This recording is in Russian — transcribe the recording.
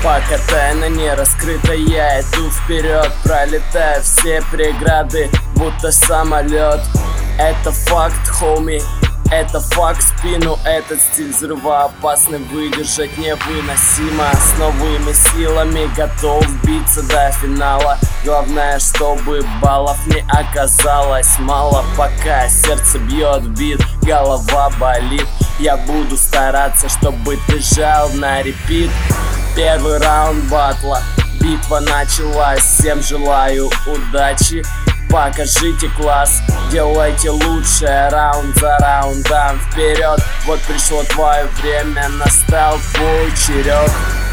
Пока тайна не раскрыта, я иду вперед, пролетая все преграды, будто самолет. Это факт, хоми, это факт, в спину этот стиль взрывоопасный выдержать невыносимо. С новыми силами готов биться до финала. Главное, чтобы баллов не оказалось мало. Пока сердце бьет в бит, голова болит, я буду стараться, чтобы ты жал на репит. Первый раунд батла, битва началась. Всем желаю удачи, покажите класс, делайте лучшее раунд за раундом. Вперед, вот пришло твое время, настал твой черед.